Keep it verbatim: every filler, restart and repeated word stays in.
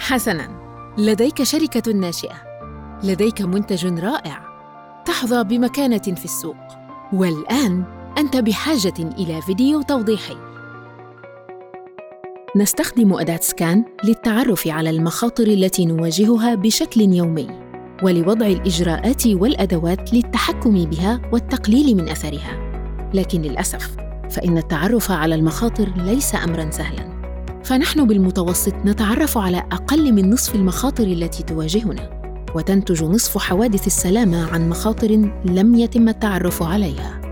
حسناً، لديك شركة ناشئة، لديك منتج رائع، تحظى بمكانة في السوق، والآن أنت بحاجة إلى فيديو توضيحي. نستخدم أداة سكان للتعرف على المخاطر التي نواجهها بشكل يومي، ولوضع الإجراءات والأدوات للتحكم بها والتقليل من أثرها. لكن للأسف، فإن التعرف على المخاطر ليس أمراً سهلاً، فنحن بالمتوسط نتعرف على أقل من نصف المخاطر التي تواجهنا، وتنتج نصف حوادث السلامة عن مخاطر لم يتم التعرف عليها.